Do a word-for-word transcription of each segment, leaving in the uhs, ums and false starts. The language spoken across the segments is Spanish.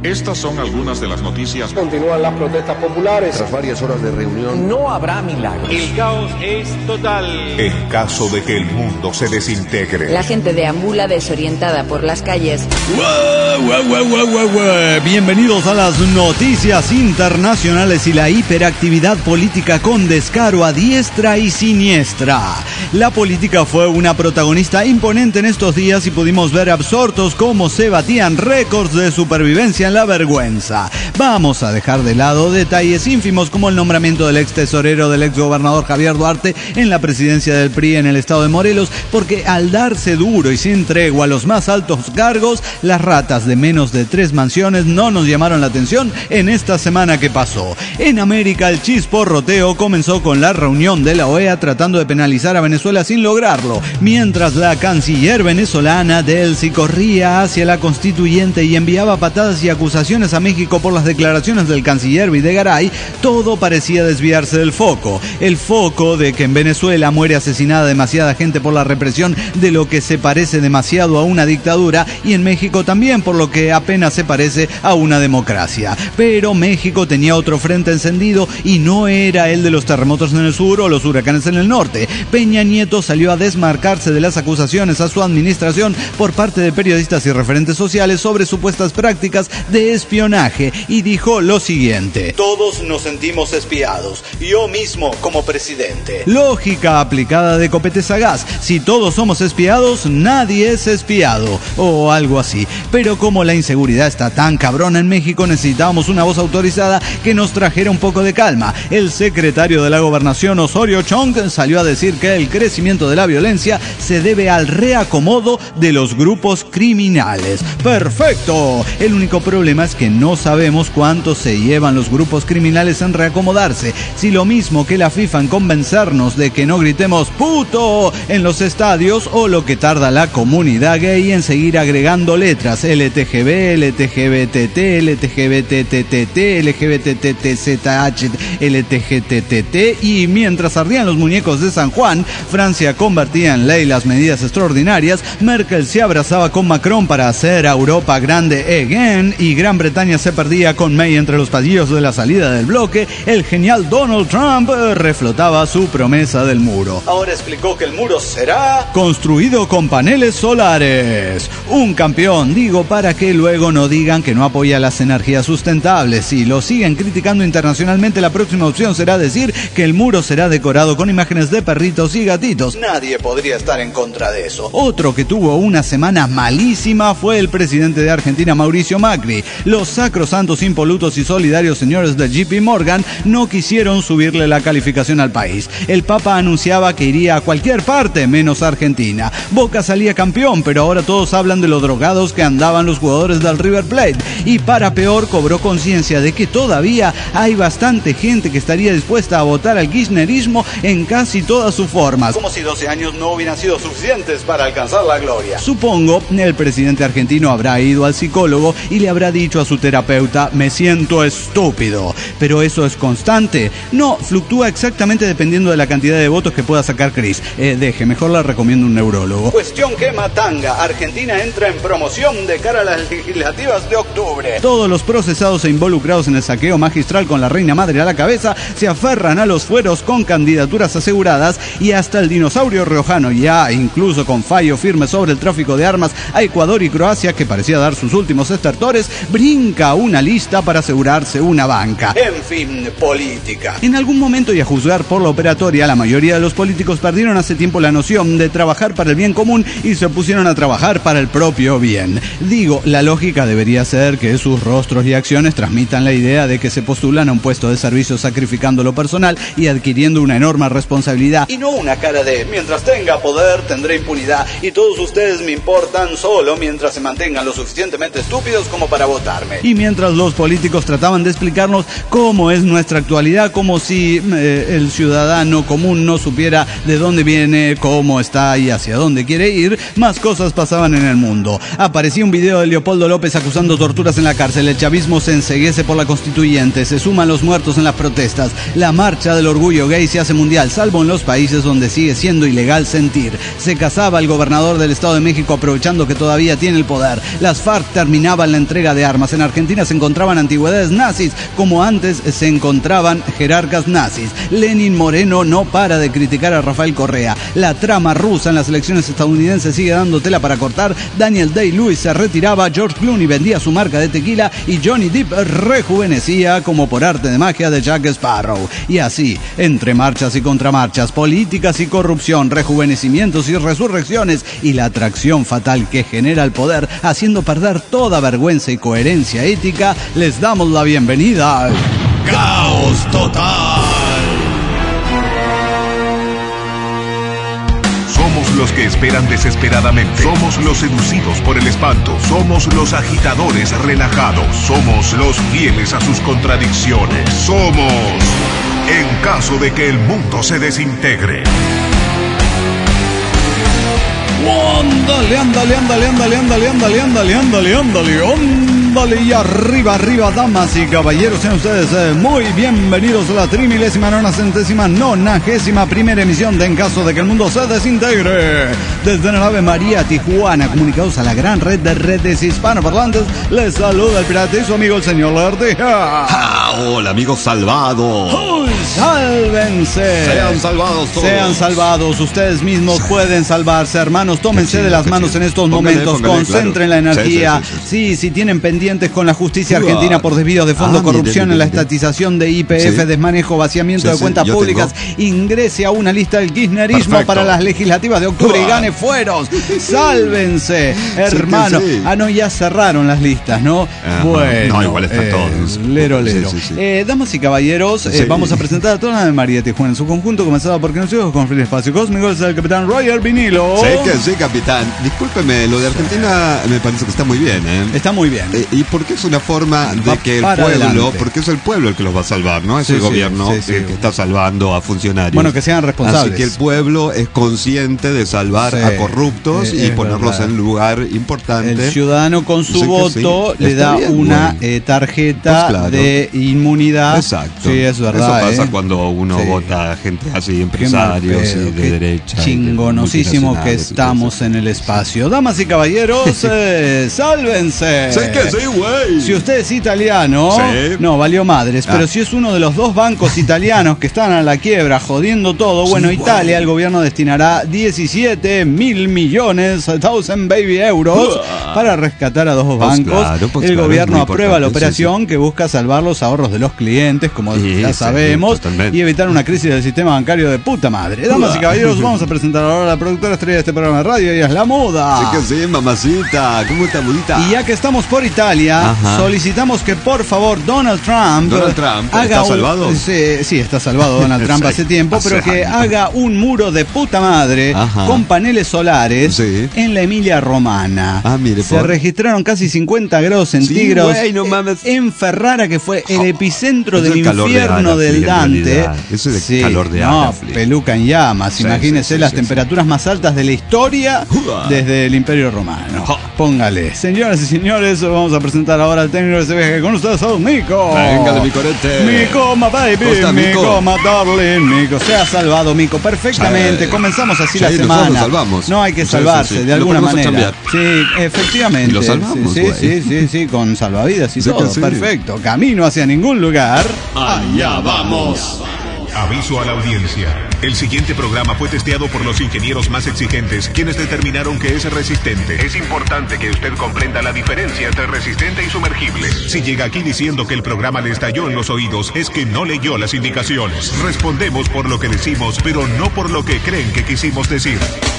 Estas son algunas de las noticias. Continúan las protestas populares. Tras varias horas de reunión, no habrá milagros. El caos es total. En caso de que el mundo se desintegre. La gente deambula desorientada por las calles. ¡Wow, wow, wow, wow, wow, wow! Bienvenidos a las noticias internacionales y la hiperactividad política con descaro a diestra y siniestra. La política fue una protagonista imponente en estos días y pudimos ver absortos cómo se batían récords de supervivencia en la vergüenza. Vamos a dejar de lado detalles ínfimos como el nombramiento del ex tesorero del ex gobernador Javier Duarte en la presidencia del P R I en el estado de Morelos, porque al darse duro y sin tregua a los más altos cargos, las ratas de menos de tres mansiones no nos llamaron la atención en esta semana que pasó. En América, el chisporroteo comenzó con la reunión de la O E A tratando de penalizar a Venezuela sin lograrlo, mientras la canciller venezolana Delcy corría hacia la constituyente y enviaba patadas y acusaciones a México por las declaraciones del canciller Videgaray. Todo parecía desviarse del foco, el foco de que en Venezuela muere asesinada demasiada gente por la represión de lo que se parece demasiado a una dictadura, y en México también por lo que apenas se parece a una democracia. Pero México tenía otro frente encendido y no era el de los terremotos en el sur o los huracanes en el norte. Peña Nieto salió a desmarcarse de las acusaciones a su administración por parte de periodistas y referentes sociales sobre supuestas prácticas de espionaje y dijo lo siguiente: todos nos sentimos espiados, yo mismo como presidente. Lógica aplicada de copete sagaz: si todos somos espiados, nadie es espiado, o algo así. Pero como la inseguridad está tan cabrona en México, necesitábamos una voz autorizada que nos trajera un poco de calma. El secretario de la Gobernación, Osorio Chong, salió a decir que el crecimiento de la violencia se debe al reacomodo de los grupos criminales. ¡Perfecto! El único problema es que no sabemos cuánto se llevan los grupos criminales en reacomodarse. Si lo mismo que la FIFA en convencernos de que no gritemos ¡puto! En los estadios, o lo que tarda la comunidad gay en seguir agregando letras: L T G B, L T G B T T, L T G B T T T T, L G B T T T Z H, L T G T T T, y mientras ardían los muñecos de San Juan, Francia convertía en ley las medidas extraordinarias, Merkel se abrazaba con Macron para hacer a Europa grande again, y Gran Bretaña se perdía con May entre los pasillos de la salida del bloque, el genial Donald Trump reflotaba su promesa del muro. Ahora explicó que el muro será construido con paneles solares. Un campeón, digo, para que luego no digan que no apoya las energías sustentables. Si lo siguen criticando internacionalmente, la próxima opción será decir que el muro será decorado con imágenes de perritos y gatitos. Nadie podría estar en contra de eso. Otro que tuvo una semana malísima fue el presidente de Argentina, Mauricio Macri. Los sacrosantos, impolutos y solidarios señores de J P Morgan no quisieron subirle la calificación al país. El Papa anunciaba que iría a cualquier parte menos Argentina. Boca salía campeón, pero ahora todos hablan de los drogados que andaban los jugadores del River Plate. Y para peor, cobró conciencia de que todavía hay bastante gente que estaría dispuesta a votar al kirchnerismo en casi todas sus formas. Como si doce años no hubieran sido suficientes para alcanzar la gloria. Supongo el presidente argentino habrá ido al psicólogo y le habrá dicho a su terapeuta: me siento estúpido. Pero eso es constante. No, fluctúa exactamente dependiendo de la cantidad de votos que pueda sacar Cris. Eh, deje, mejor le recomiendo un neurólogo. Cuestión que matanga. Argentina entra en promoción de cara a las legislativas de octubre. Todos los procesados e involucrados en el saqueo magistral con la reina madre a la cabeza se aferran a los fueros con candidaturas aseguradas, y hasta el dinosaurio riojano, ya incluso con fallo firme sobre el tráfico de armas a Ecuador y Croacia, que parecía dar sus últimos estertores, brinca una lista para asegurarse una banca. En fin, política. En algún momento, y a juzgar por la operatoria, la mayoría de los políticos perdieron hace tiempo la noción de trabajar para el bien común y se pusieron a trabajar para el propio bien. Digo, la lógica debería ser que sus rostros y acciones transmitan la idea de que se postulan a un puesto de servicio sacrificando lo personal y adquiriendo una enorme responsabilidad, y no una cara de mientras tenga poder tendré impunidad y todos ustedes me importan solo mientras se mantengan lo suficientemente estúpidos como para votarme. Y mientras los políticos trataban de explicarnos cómo es nuestra actualidad, como si eh, el ciudadano común no supiera de dónde viene, cómo está y hacia dónde quiere ir, más cosas pasaban en el mundo. Aparecía un video de Leopoldo López acusando torturas en la cárcel, el chavismo se enceguece por la constituyente, se suman los muertos en las protestas, la marcha del orgullo gay se hace mundial, salvo en los países donde sigue siendo ilegal sentir. Se casaba el gobernador del Estado de México aprovechando que todavía tiene el poder. Las FARC terminaban la entrega venta de armas. En Argentina se encontraban antigüedades nazis, como antes se encontraban jerarcas nazis. Lenin Moreno no para de criticar a Rafael Correa. La trama rusa en las elecciones estadounidenses sigue dando tela para cortar. Daniel Day-Lewis se retiraba, George Clooney vendía su marca de tequila y Johnny Depp rejuvenecía como por arte de magia de Jack Sparrow. Y así, entre marchas y contramarchas, políticas y corrupción, rejuvenecimientos y resurrecciones y la atracción fatal que genera el poder, haciendo perder toda vergüenza y coherencia ética, les damos la bienvenida al Caos Total. Somos los que esperan desesperadamente. Somos los seducidos por el espanto. Somos los agitadores relajados. Somos los fieles a sus contradicciones. Somos en caso de que el mundo se desintegre. Ándale, ándale, ándale, ándale, ándale, ándale, ándale, ándale, ándale, ándale, y arriba, arriba, damas y caballeros, sean ustedes eh, muy bienvenidos a la trimilésima, nona centésima, nonagésima primera emisión de En Caso de que el Mundo se Desintegre. Desde la nave María Tijuana, comunicados a la gran red de redes hispanoparlantes, les saluda el pirata y su amigo el señor Lardija. Ah, hola, amigos salvados. ¡Uy, sálvense! Sean salvados todos. Sean salvados, ustedes mismos pueden salvarse, hermanos. Tómense de las manos en estos Póngale, momentos, póngale, concentren claro. la energía. Sí, sí, sí, Sí, sí. si tienen pendientes con la justicia argentina por desvío de fondo, Ah, corrupción mire, en la mire, mire. estatización de I P F, Sí. desmanejo, vaciamiento Sí, de sí, cuentas yo públicas, ingrese a una lista del kirchnerismo Perfecto. para las legislativas de octubre y Uah. gane fueros. Sálvense, hermano. sí. Ah, no, ya cerraron las listas, ¿no? Ajá. Bueno, No, igual están eh, todos. Lero, lero. Sí, sí, sí. Eh, damas y caballeros, eh, Sí. vamos a presentar a toda la nave María Tijuana en su conjunto, comenzada por conocidos con el espacio cósmico, es el capitán Roger Vinilo. Sí que sí, capitán. Discúlpeme, lo de Argentina me parece que está muy bien, ¿eh? Está muy bien. Eh, ¿Y por qué es una forma Va de que el para pueblo, adelante. porque es el pueblo el que los va a salvar, no es Sí, el sí, gobierno sí, sí. eh, que está salvando a funcionarios? Bueno, que sean responsables. Así que el pueblo es consciente de salvar Sí, a corruptos eh, y es ponerlos verdad. en lugar importante. El ciudadano con su Sí que voto sí. le Está da bien, una güey. eh, tarjeta Pues claro. de inmunidad. Exacto. Sí, es verdad. Eso pasa eh. cuando uno Sí. vota a gente así, Qué mal empresarios y pedo, de qué derecha. y de chingonosísimo que multinacionales y todo estamos eso. en el espacio. Damas y caballeros, eh, sálvense. Sí que sí, güey. Si usted es italiano, Sí. no, valió madres. Ah. Pero si es uno de los dos bancos italianos que están a la quiebra, jodiendo todo, bueno, Sí, Italia, güey. el gobierno destinará diecisiete mil millones, thousand baby euros, para rescatar a dos Pues bancos. claro, pues el claro, gobierno es muy aprueba la importante, operación sí, que busca salvar los ahorros de los clientes, como Sí, ya sí, sabemos, totalmente. y evitar una crisis del sistema bancario de puta madre. Damas y caballeros, vamos a presentar ahora a la productora estrella de este programa de radio, ella es La Muda. Sí que sí, mamacita. ¿Cómo está, mudita? Y ya que estamos por Italia, Ajá. solicitamos que por favor Donald Trump, Donald Trump, haga ¿está un- salvado? Sí, sí, está salvado Donald Trump Sí, hace tiempo, hace pero que años. haga un muro de puta madre Ajá. con paneles solares Sí. en la Emilia Romana. Ah, mire, Se por- registraron casi cincuenta grados centígrados güey, no mames. en Ferrara, que fue el epicentro Eso del es calor de infierno Anafil, del en Dante. realidad. Eso es de calor de no, Anafil. peluca en llamas. Sí, Imagínese sí, sí, las sí, temperaturas más altas de la historia Uah. desde el Imperio Romano. Ja. Póngale. Señoras y señores, vamos a presentar ahora al técnico de ese viaje con ustedes, a Mico. Venga de mi corete. Mico, my baby. ¿Cómo está, Mico? Mico, my darling. Mico, se ha salvado, Mico, perfectamente. Sí. Comenzamos así Sí, la nosotros semana. nos salvamos. No hay que Sí, salvarse sí, sí. de Lo alguna ponemos a manera. Sí, efectivamente. Y lo salvamos, Sí, güey. sí, sí, sí, con salvavidas y Sí que todo. sí. Perfecto. Camino hacia ningún lugar. Allá vamos. Aviso a la audiencia. El siguiente programa fue testeado por los ingenieros más exigentes, quienes determinaron que es resistente. Es importante que usted comprenda la diferencia entre resistente y sumergible. Si llega aquí diciendo que el programa le estalló en los oídos, es que no leyó las indicaciones. Respondemos por lo que decimos, pero no por lo que creen que quisimos decir.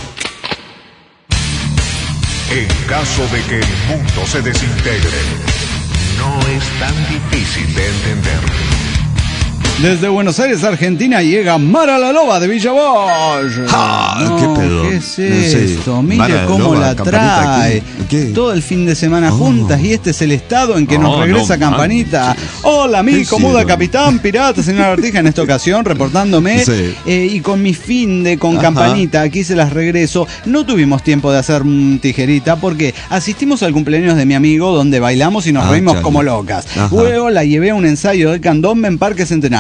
En caso de que el mundo se desintegre, no es tan difícil de entender. Desde Buenos Aires, Argentina, llega Mara la Loba de Villa Bosch. Ah, No, qué pedo. ¿Qué es No sé. esto? Mire Mara la cómo Loba, la Campanita, trae. ¿qué? ¿Qué? Todo el fin de semana Oh. juntas, y este es el estado en que nos Oh, regresa no Campanita. manches. Hola, mi ¿Qué comuda hicieron? capitán, pirata, señora Artija, en esta ocasión reportándome. Sí. eh, y con mi fin de con Ajá. Campanita, aquí se las regreso. No tuvimos tiempo de hacer mm, tijerita porque asistimos al cumpleaños de mi amigo donde bailamos y nos Ah, reímos chale. como locas. Ajá. Luego la llevé a un ensayo del candombe en Parque Centenario.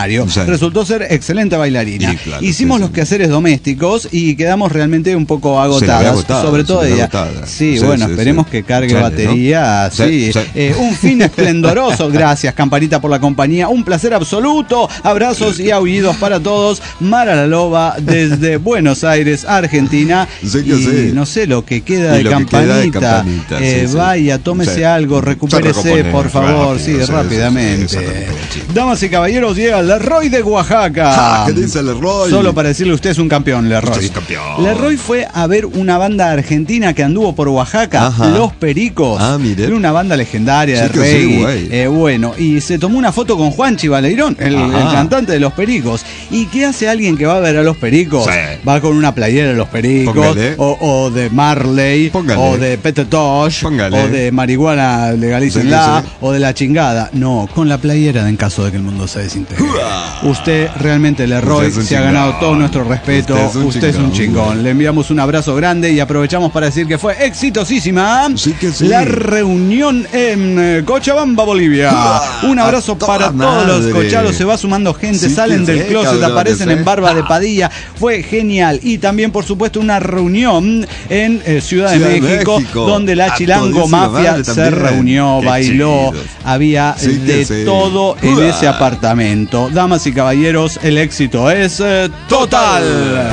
escenario. Sí. Resultó ser excelente bailarina. Sí, claro, Hicimos sí, los sí. quehaceres domésticos y quedamos realmente un poco agotadas. agotada, sobre todo se ve ella. agotada. Sí, Sí, bueno, sí, esperemos sí. que cargue Chale, batería. ¿no? Sí. Sí, sí. Eh, un fin esplendoroso. Gracias, Campanita, por la compañía. Un placer absoluto. Abrazos y aullidos para todos. Mara la Loba desde Buenos Aires, Argentina. Sí que y sí. no sé lo que queda, Y de, lo que campanita. queda de Campanita, Eh, sí, sí. vaya, tómese Sí. algo, Se recupérese, recompone por favor. rápido, sí, sí, sí, rápidamente. sí, se recupone, chico. Damas y caballeros, llega Leroy de Oaxaca. Ah, ¿qué dice Leroy? Solo para decirle, usted es un campeón, Leroy. Usted es un campeón. Leroy fue a ver una banda argentina que anduvo por Oaxaca, Ajá. Los Pericos. Ah, mire. Era una banda legendaria de Sí que sí, reggae. güey. Eh, bueno, y se tomó una foto con Juanchi Baleirón, el, Ajá. el cantante de Los Pericos. ¿Y qué hace alguien que va a ver a Los Pericos? Sí. Va con una playera de Los Pericos, Póngale. o, o de Marley, Póngale. o de Pete Tosh, Póngale. o de marihuana legalícenla, Sí, sí, sí. o de la chingada. No, con la playera de En caso de que el mundo se desintegre. Usted realmente, Leroy, Usted es un se ha chingón. ganado todo nuestro respeto. Usted es un Usted es un chingón. chingón. Le enviamos un abrazo grande y aprovechamos para decir que fue exitosísima Sí que sí. la reunión en eh, Cochabamba, Bolivia. Un abrazo a toda para todos los madre. cochalos. Se va sumando gente, Sí que salen del sí, closet, cabrones, aparecen eh. en Barba de Padilla. Fue genial. Y también, por supuesto, una reunión en eh, Ciudad, Ciudad de de México, México. donde la A Chilango todísima Mafia madre se también. reunió, Qué bailó. chidos. Había Sí que de sí. todo en Uah. ese apartamento. Damas y caballeros, el éxito es eh, total.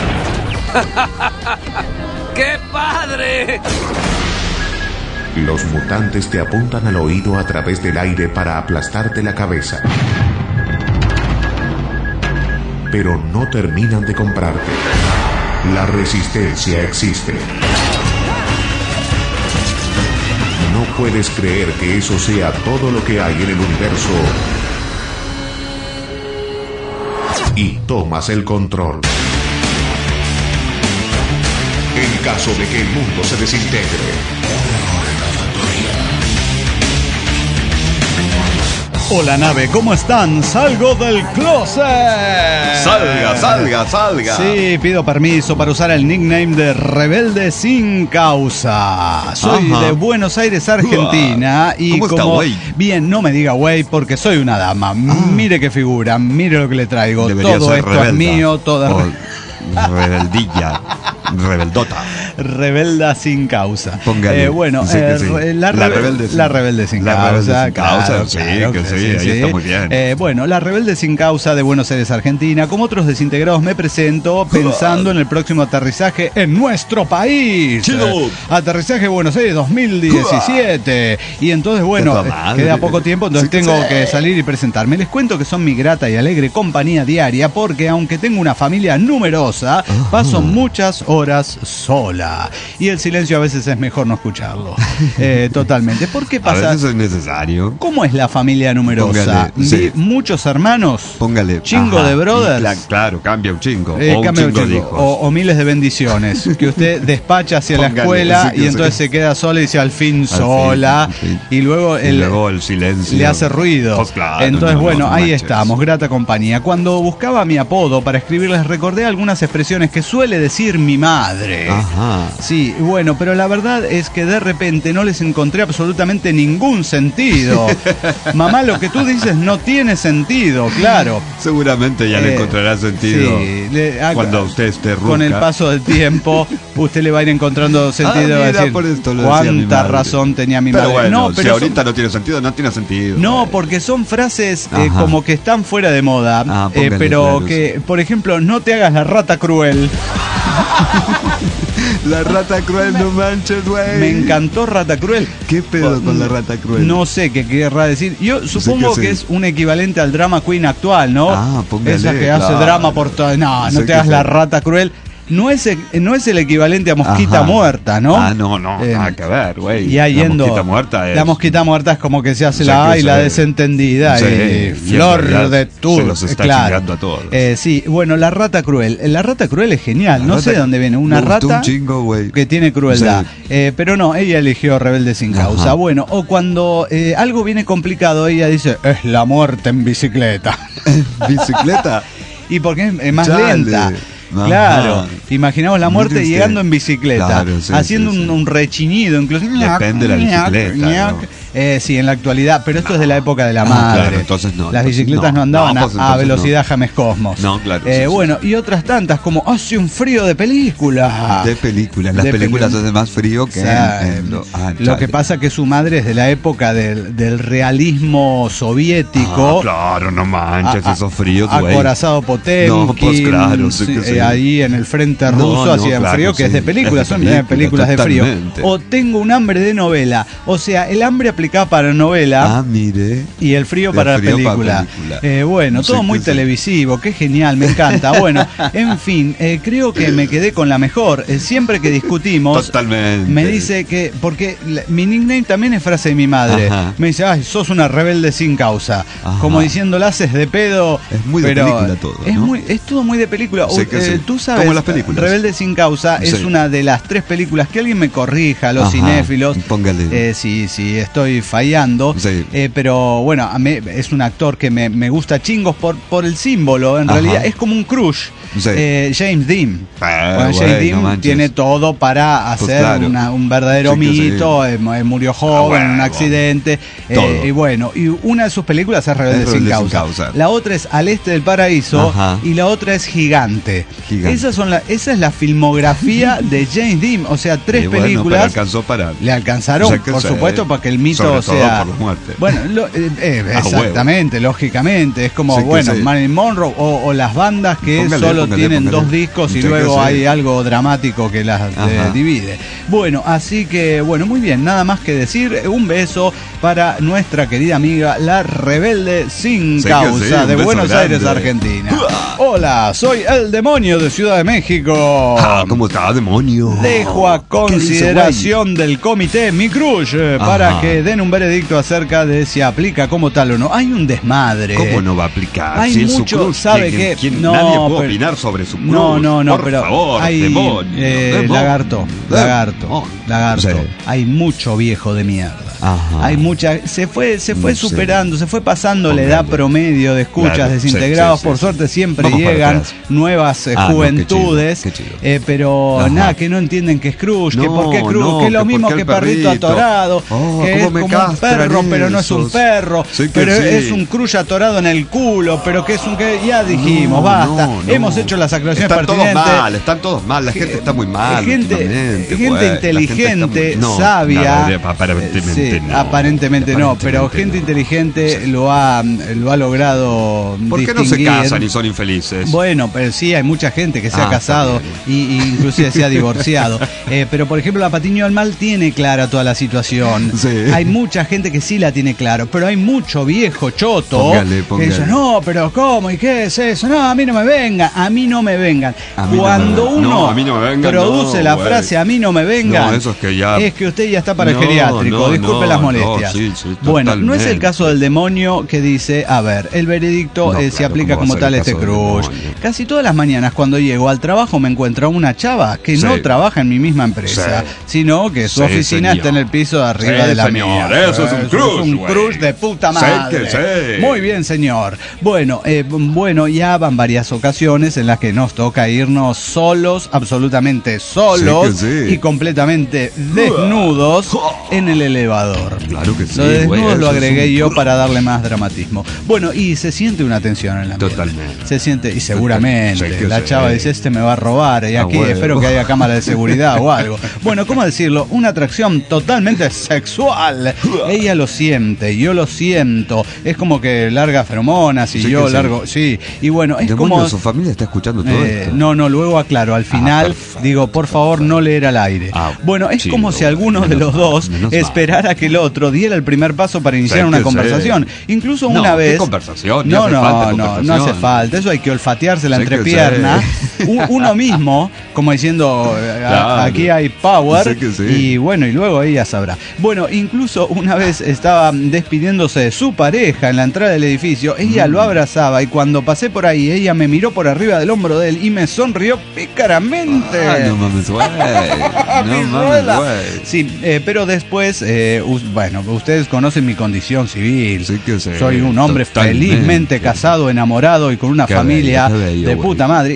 ¡Qué padre! Los mutantes te apuntan al oído a través del aire para aplastarte la cabeza. Pero no terminan de comprarte. La resistencia existe. No puedes creer que eso sea todo lo que hay en el universo. Y tomas el control. En caso de que el mundo se desintegre. Hola nave, ¿cómo están? Salgo del closet. Salga, salga, salga. Sí, pido permiso para usar el nickname de Rebelde Sin Causa. Soy Ajá. de Buenos Aires, Argentina. Y ¿Cómo está, como güey? bien, no me diga güey porque soy una dama. Mire qué figura, mire lo que le traigo. Debería Todo ser esto rebelda. es mío, toda O rebeldilla. Rebeldota. Rebelda sin causa. Póngale. Eh, bueno, Sí que eh, sí. re- la, La rebe- rebelde sin- la rebelde sin la causa. rebelde sin causa, claro, sí, claro que sí, ahí está muy bien. Eh, bueno, la rebelde sin causa de Buenos Aires, Argentina. Como otros desintegrados me presento pensando en el próximo aterrizaje en nuestro país. Chido. Eh, aterrizaje Buenos Aires dos mil diecisiete. Y entonces, bueno, Qué madre. queda poco tiempo, entonces Sí que tengo sí. que salir y presentarme. Les cuento que son mi grata y alegre compañía diaria porque aunque tengo una familia numerosa, paso muchas horas sola. Y el silencio a veces es mejor no escucharlo. Eh, totalmente. ¿Por qué A pasa? veces es necesario. ¿Cómo es la familia numerosa? Póngale, sí. Vi- ¿Muchos hermanos? Póngale. ¿Chingo ajá, de brothers? y la- claro, cambia un chingo. Eh, o un cambia un chingo de chingo. hijos. o, o miles de bendiciones que usted despacha hacia la Póngale, escuela sí que y entonces sí. se queda sola y dice al fin Al fin, sola al fin. y luego Y el, luego el silencio. le hace ruido. Pues claro, Entonces, no, no, bueno, no ahí manches. estamos, grata compañía. Cuando buscaba mi apodo para escribirles, recordé algunas expresiones que suele decir mi madre. Ajá. Sí, bueno, pero la verdad es que de repente no les encontré absolutamente ningún sentido. Mamá, lo que tú dices no tiene sentido, claro. Seguramente ya Eh, le encontrará sentido sí, le- ah, cuando usted esté ruca. Con el paso del tiempo, usted le va a ir encontrando sentido. Ah, va a mira, decir, por esto lo decía mi cuánta madre. razón tenía mi Pero madre. bueno, no, si pero son- ahorita no tiene sentido, no tiene sentido. no, porque son frases eh, Ajá. como que están fuera de moda, Ah, eh, póngale, pero claro, que, por ejemplo, no te hagas la rata cruel. La rata cruel, no manches, güey. Me encantó rata cruel. ¿Qué pedo con la rata cruel? No sé qué querrá decir. Yo supongo que que, sí. es un equivalente al drama queen actual, ¿no? Ah, póngale, Esa que hace claro. drama por todo. No, no Sé te que hagas sí. la rata cruel. No es, el- no es el equivalente a mosquita Ajá. muerta, ¿no? Ah, no, no, Eh, nada que ver, güey. Ya yendo. La mosquita muerta es... La mosquita muerta es como que se hace O sea, la A que y la se- desentendida. Sí, y y en flor realidad de tu. se los está claro. chingando a todos. Eh, sí, bueno, la rata cruel. La rata cruel es genial. La no rata- sé de dónde viene. Una me gustó rata un chingo, güey. que tiene crueldad. Sí. Eh, pero no, ella eligió rebelde sin Ajá. causa. Bueno, o cuando eh, algo viene complicado, ella dice, es la muerte en bicicleta. Bicicleta. Y porque es, es más Chale. lenta. Ajá. Claro, imaginamos la muerte Mire usted. llegando en bicicleta, Claro, sí, haciendo sí, un, sí. un rechinido, incluso. Depende de la bicicleta, ¿no? Eh, sí, en la actualidad, pero esto no. es de la época de la madre. Ah, claro, entonces no. Las entonces bicicletas no, no andaban no, pues, a, a velocidad no. James Cosmos. No, claro. Eh, sí, bueno, sí. y otras tantas como hace un frío de película. De películas. Las de películas peli- hacen más frío que... O sea, en, en lo, ah, lo que pasa que su madre es de la época del, del realismo soviético. Ah, claro, no manches, a, esos fríos, güey. Acorazado Potemkin. No, pues claro, sí que sí, sí. Ahí en el frente ruso no, no, hacían claro, frío, que sí. es de películas, es de son película, películas totalmente. de frío. O tengo un hambre de novela. O sea, el hambre aplicado para novela. Ah, mire. Y el frío el para la frío película. Para película. Eh, bueno, No sé todo muy qué televisivo, qué genial, me encanta. Bueno, en fin, eh, creo que me quedé con la mejor. Eh, siempre que discutimos, Totalmente. me dice que, porque la, mi nickname también es frase de mi madre. Ajá. Me dice, ay, sos una rebelde sin causa. Ajá. Como diciendo, la haces de pedo. Es muy de pero película todo, Es, ¿no? muy, es todo muy de película. Sé que Eh, sí. Tú sabes, Como las películas. Rebelde sin causa Sí. es una de las tres películas que alguien me corrija, los Ajá. cinéfilos. Póngale. Eh, sí, sí, estoy fallando. Sí. Eh, pero bueno, a mí es un actor que me, me gusta chingos por, por el símbolo. En Ajá. realidad es como un crush. Sí. Eh, James Dean. Ah, bueno, bueno, James Dean manches. tiene todo para hacer Pues claro. una, un verdadero Sí que mito. Eh, murió joven en un bueno. accidente. Todo. Eh, y bueno, y una de sus películas es Rebelde, Es sin, Rebelde sin causa. Causa. La otra es Al Este del Paraíso. Ajá. Y la otra es Gigante. Gigante. Esas son la, esa es la filmografía de James Dean. O sea, tres Y bueno, películas. pero alcanzó para... Le alcanzaron, O sea que por sí, supuesto, para que el mito sobre todo sea. por las muertes. Bueno, lo- eh, eh, A exactamente, lógicamente. Es como, Sí que bueno, sí. Marilyn Monroe o, o las bandas que Póngale, solo póngale, tienen póngale. dos discos y Sí que luego sí. hay algo dramático que las eh, Ajá. divide. Bueno, así que, bueno, muy bien, nada más que decir. Un beso para nuestra querida amiga, la Rebelde sin Sí que causa sí, un de beso Buenos grande. Aires, Argentina. Hola, soy el demonio de Ciudad de México. Ah, ¿cómo está, demonio? Dejo a ¿Qué dice, consideración del comité mi crush eh, para Ajá. que den un veredicto acerca de si aplica como tal o no. Hay un desmadre. ¿Cómo no va a aplicar? Hay Si es su mucho, cruz, ¿sabe ¿quién- qué? quién- No, nadie puede pero- opinar sobre su cruz. No, no, no, Por pero favor, hay demonio, eh, demonio. lagarto, lagarto, Oh, lagarto. sí. Hay mucho viejo de mierda. Ajá. Hay mucha, se fue, se fue No sé. superando, se fue pasando la Póngale. edad promedio de escuchas Claro, desintegrados. sí, sí, Por sí, suerte sí. siempre Vamos para llegan atrás. nuevas eh, Ah, no, qué juventudes, chido, qué chido. eh, pero Ajá. nada, que no entienden que es Cruz, que No, por qué Cruz, no, que es lo que por mismo qué que el perrito perrito. atorado, Oh, que es cómo me como un castran perro, pero no es un esos. perro, Sí que pero sí. es un Cruz atorado en el culo, pero que es un que ya dijimos, No, basta, no, no. hemos hecho las aclaraciones Están todos pertinentes. mal, están todos mal, la gente está muy mal. Gente, últimamente, gente pues, la inteligente, gente está muy- no, sabia. la verdad, aparentemente eh, sí, no. aparentemente no, pero Aparentemente gente no. inteligente Sí. lo ha lo ha logrado ¿Por qué no se distinguir. casan y son infelices? Bueno, pero sí, hay mucha gente que se Ah, ha casado está y, y inclusive se ha divorciado. Eh, pero, por ejemplo, la Patiño del Mal tiene clara toda la situación. Sí. Hay mucha gente que sí la tiene claro, pero hay mucho viejo choto Póngale, póngale. que dice, no, pero ¿cómo? ¿Y qué es eso? No, a mí no me vengan, a mí no me vengan. A mí no Cuando me- uno no, a mí no me vengan, produce no, la güey. frase a mí no me vengan, No, eso es que ya- es que usted ya está para No, el geriátrico, no, disculpe no, las no, molestias. sí, sí, bueno, no es el totalmente. caso del demonio que dice, a ver, el veredicto No, eh, se claro, aplica ¿cómo va como a ser tal el este caso del crush. demonio? Casi todas las mañanas cuando llego al trabajo me encuentro a una chava que Sí. no trabaja en mi misma empresa, Sí. sino que su Sí, oficina señor. está en el piso de arriba Sí, de la señor, mía. eso es un es crush, un güey. crush de puta Sí madre. que sí. Muy bien, señor. Bueno, eh, bueno, ya van varias ocasiones en las que nos toca irnos solos, absolutamente solos Sí que sí. y completamente desnudos en el elevador. Claro que sí, Lo de güey, desnudos lo eso es agregué un yo crush. para darle más dramatismo. Bueno, y se siente una tensión en la ambiente. Totalmente. Se siente, y seguramente, Sí que la sí. chava dice, este me va a robar, y Ah, aquí huevo. espero que haya cámara de seguridad o algo. Bueno, ¿cómo decirlo? Una atracción totalmente sexual. Ella lo siente, yo lo siento. Es como que larga feromonas y Sí yo que sí. largo, sí. Y bueno, es Demonio, como... su familia está escuchando todo Eh, esto. no, no, luego aclaro, al final perfecto. digo, por favor, no leer al aire. Ah, bueno, es chido, como si alguno de menos los mal, dos menos mal. esperara que el otro diera el primer paso para iniciar Sí, una que conversación. sí. Incluso No, una ¿qué vez... conversación? Ni No, hace no, falta no, no conversación. hace falta. Eso hay que olfatearse la Sí que entrepierna. sí. U- Uno mismo, como diciendo, eh, a- Claro. aquí hay power. Sí que sí. Y bueno, y luego ella sabrá. Bueno, incluso una vez estaba despidiéndose de su pareja en la entrada del edificio. Ella Mm. lo abrazaba y cuando pasé por ahí, ella me miró por arriba del hombro de él y me sonrió pícaramente. Ah, no mames, güey. No Pizuela. mames, güey. Sí, eh, pero después, eh, us- bueno, ustedes conocen mi condición civil. Sí que sí. Soy un hombre Totalmente. felizmente casado, enamorado y con una Qué familia bello, qué bello, de güey. puta madre. Y la Sí que neta,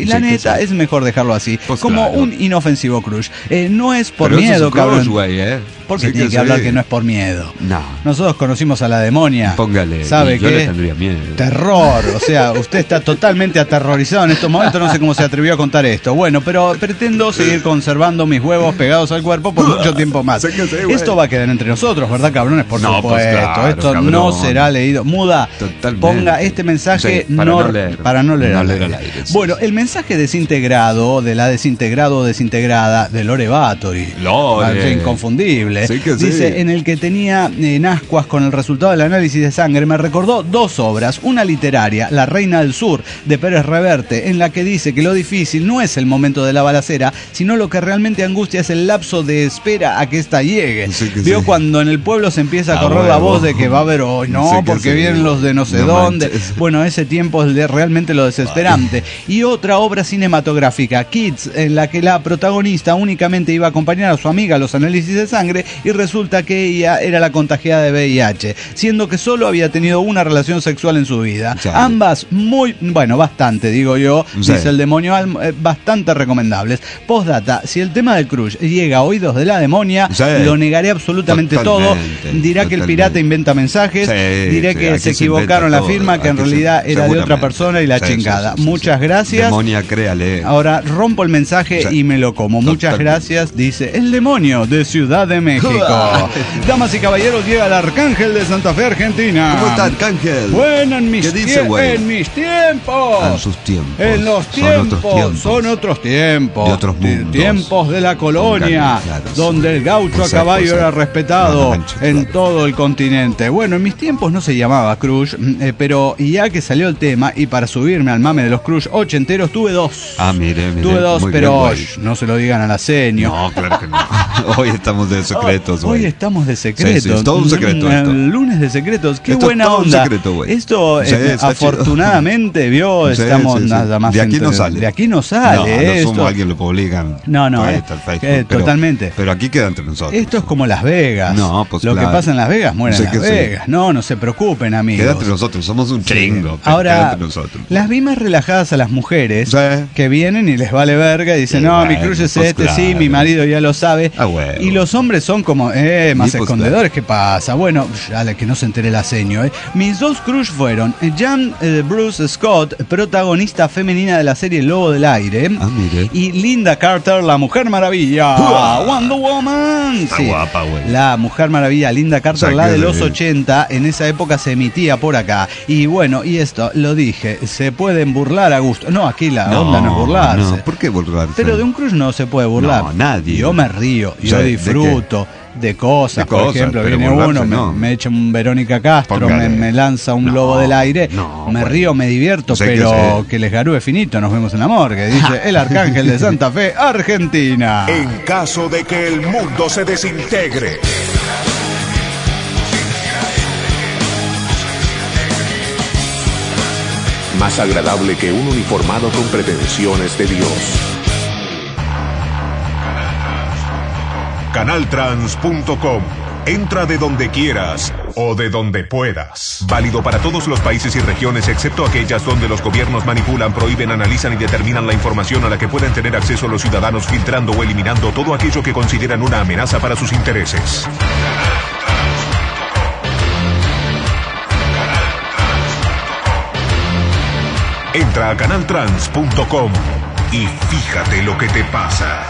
está, es mejor dejarlo así, Pues como claro. un inofensivo crush. Eh, no es por Pero eso miedo, es un crush, cabrón. güey, ¿eh? Porque Sí tiene que que hablar sí. que no es por miedo. No. Nosotros conocimos a la demonia. Póngale. ¿Sabe y yo qué? le tendría miedo. Terror, o sea, usted está totalmente aterrorizado en estos momentos, no sé cómo se atrevió a contar esto. Bueno, pero pretendo seguir conservando mis huevos pegados al cuerpo por mucho tiempo más. Sí que sí, güey. Esto va a quedar entre nosotros, ¿verdad, cabrones? Por No, supuesto. pues claro, esto cabrón. no será leído. Muda, Totalmente. ponga este mensaje Sí, para no, no leer. para no leer, No al leer aire. al aire, sí. Bueno, el mensaje desintegrado de la desintegrado o desintegrada de Lore Báthory. Lore. Inconfundible. Sí que sí. Dice, en el que tenía en ascuas con el resultado del análisis de sangre, me recordó dos obras, una literaria, La Reina del Sur, de Pérez Reverte, en la que dice que lo difícil no es el momento de la balacera, sino lo que realmente angustia es el lapso de espera a que ésta llegue. Sí que Vio sí. cuando en el pueblo se empieza a Ah, correr la huevo. voz de que va a haber hoy, no, Sí que porque sí. vienen los de no sé No dónde. manches. Bueno, ese tiempo es de realmente lo desesperante. Y otra obra cinematográfica, Kids, en la que la protagonista únicamente iba a acompañar a su amiga a los análisis de sangre y resulta que ella era la contagiada de V I H, siendo que solo había tenido una relación sexual en su vida. Chale. Ambas muy, bueno, bastante, digo yo, Sí. dice el demonio, Alm- eh, bastante recomendables. Postdata, si el tema del crush llega a oídos de la demonia, Sí. lo negaré absolutamente Totalmente, todo. Dirá que el totalmente. pirata inventa mensajes, Sí, diré sí, que aquí se se equivocaron inventa la todo, firma, que en aquí se- realidad era de otra seguramente. persona y la Sí, sí, chingada. sí, sí, Muchas sí. gracias. Demonia, créale. Ahora rompo el mensaje Sí. y me lo como. Muchas Totalmente. gracias, dice el demonio de Ciudad de México. Damas y caballeros, llega el Arcángel de Santa Fe, Argentina. ¿Cómo está, Arcángel? Bueno, en mis, ¿Qué dice, tie- güey? en mis tiempos. En sus tiempos. En los Son tiempos. otros tiempos. Son otros tiempos. De otros mundos. Tiempos de la colonia. Póngale, claro, donde sí. el gaucho Pues, a caballo pues, era no, respetado no, manches, en claro. todo el continente. Bueno, en mis tiempos no se llamaba Crush, eh, pero ya que salió el tema y para subirme al mame de los Crush ochenteros tuve dos. Ah, mire, mire. Tuve dos, muy pero bien, güey. shh, no se lo digan a la seño. No, claro que no. Hoy estamos de secretos, Hoy güey. estamos de secretos. Sí, sí, es todo un secreto Mm, esto. El lunes de secretos. Qué Esto es buena todo un onda. secreto, güey. Esto, Sí, eh, está afortunadamente, vio, Sí, estamos sí, sí. nada más. De aquí no entre- sale. De aquí no sale. No, a lo eh, sumo esto, alguien lo publican. No, no, Ahí eh, está el Facebook, eh, pero- totalmente. Pero aquí queda entre nosotros. Esto es como Las Vegas. No, pues Lo claro. que pasa en Las Vegas muere Sé en Las que sí. Vegas. No, no se preocupen, amigos. Queda entre nosotros, somos un chingo. pero queda Ahora, entre nosotros. las vi más relajadas a las mujeres Sí. que vienen y les vale verga y dicen, Sí, no, bueno, mi crush es pues este, sí, claro. mi marido ya lo sabe. Ah, bueno. Y los hombres son como, eh, más Y pues escondedores, ¿qué pasa? Bueno, a la que no se entere el aceño, eh. Mis dos crush fueron eh, Jan eh, Bruce Scott, protagonista femenina de la serie Lobo del Aire, Ah, mire. y Linda Carter, la Mujer Maravilla. ¡Uah! Wonder Woman. Está Sí. guapa, güey. La Mujer Maravilla, Linda Carter, O sea, la que de de- los ochenta, en esa época se emitía por acá. Y bueno, y esto, lo dije, se pueden burlar a gusto. No, aquí la onda no es burlarse. No, ¿por qué burlarse? Pero de un crush no se puede burlar. No, nadie. Yo me río, yo ¿De- de disfruto. De cosas, De por cosas, ejemplo, pero viene burlarse uno, me, no. me echa un Verónica Castro, me, Póngale. me lanza un No, lobo del aire, no, me bueno. río, me divierto, Sé que pero sí. que, les garúe finito, nos vemos en la morgue, dice el Arcángel de Santa Fe, Argentina. En caso de que el mundo se desintegre. Más agradable que un uniformado con pretensiones de Dios. Canaltrans punto com. Entra de donde quieras o de donde puedas. Válido para todos los países y regiones excepto aquellas donde los gobiernos manipulan, prohíben, analizan y determinan la información a la que pueden tener acceso los ciudadanos, filtrando o eliminando todo aquello que consideran una amenaza para sus intereses. Entra a canaltrans punto com y fíjate lo que te pasa.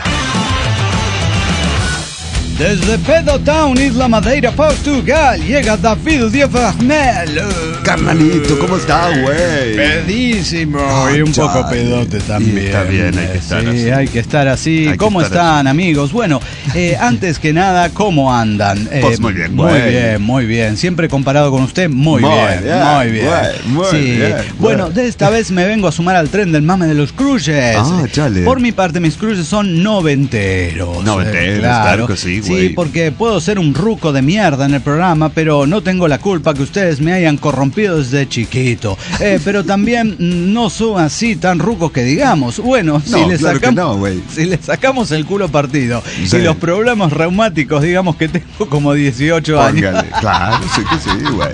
Desde Pedotown, Isla Madeira, Portugal, llega David Díaz Arnel. Carnalito, ¿cómo está, güey? Pedísimo Ay, y un poco chale. pedote también. Y está bien, hay que estar sí, así. hay que estar así. Hay que ¿Cómo estar están, amigos? Bueno, eh, antes que nada, ¿cómo andan? Eh, Pues muy bien, Muy güey. bien, muy bien. Siempre comparado con usted, muy, Muy bien, bien, muy bien. güey, muy Sí. bien, Bueno, güey. de esta vez me vengo a sumar al tren del mame de los crushes. Ah, chale. Por mi parte, mis crushes son noventeros. Noventeros, Eh, claro que sí, Sí, Sí, güey. porque puedo ser un ruco de mierda en el programa, pero no tengo la culpa que ustedes me hayan corrompido desde chiquito. Eh, pero también mm, no soy así tan ruco que digamos. Bueno, si, No, le, claro que sacam- no, güey. si le sacamos el culo partido Sí. y los problemas reumáticos, digamos que tengo como dieciocho años. Póngale. Claro, sí que sí, güey.